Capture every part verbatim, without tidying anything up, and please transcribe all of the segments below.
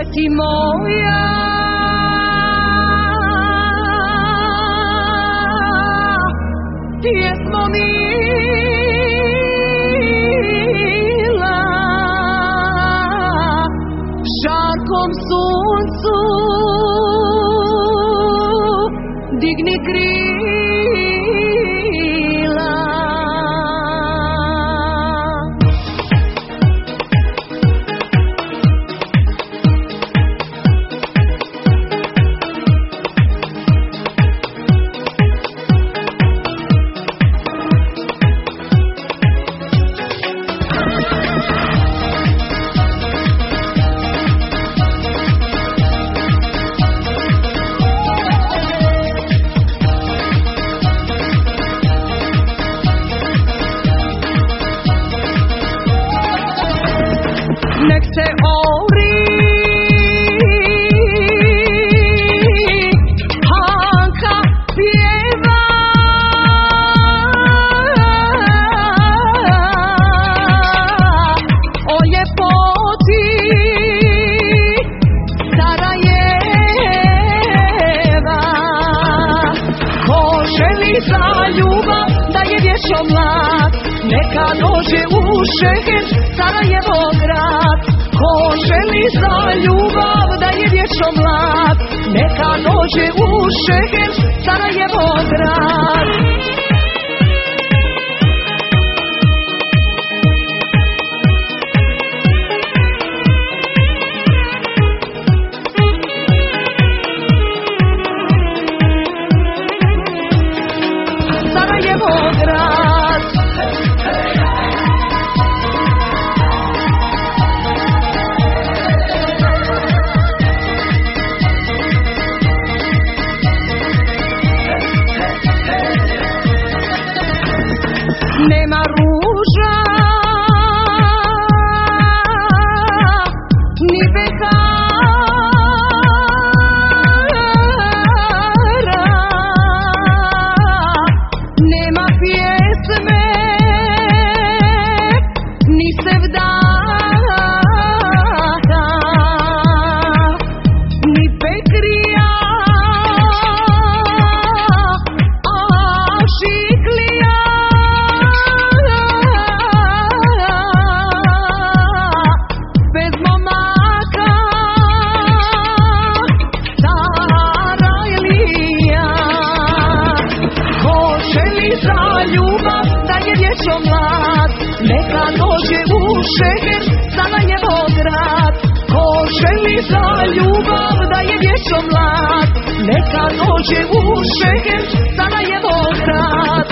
ti moja. Pjesmo mila, žarkom suncu digni krila. Nek se ori Hanka pjeva, o ljepoti Sarajeva. Ko želi za ljubav da je vječno mlad, neka dođe u Šeher, Sarajevo grad. Ko želi za ljubav da je vječno mlad, neka dođe u Šeher, Sarajevo grad. Sarajevo grad. Nema ruža ni bekara, nema pjesme ni sevdaha, ni pekrija, a šiklija. Za ljubav da je vječno mlad, neka dođe u Šeher, Sarajevo grad. Ko želi za ljubav da je vječno mlad, neka dođe u Šeher, Sarajevo grad.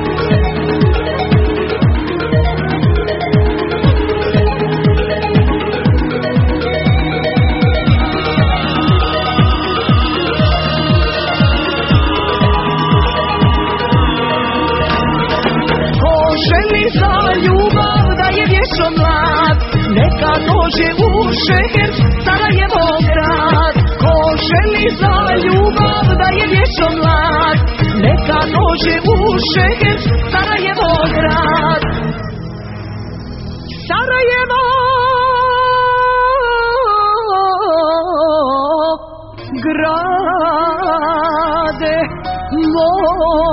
Želi za ljubav da je vječno mlad, neka dođe u Šeher, Sarajevo grad. Ko želi za ljubav da je vječno mlad, neka dođe u Šeher, Sarajevo grad. Sarajevo grade moj.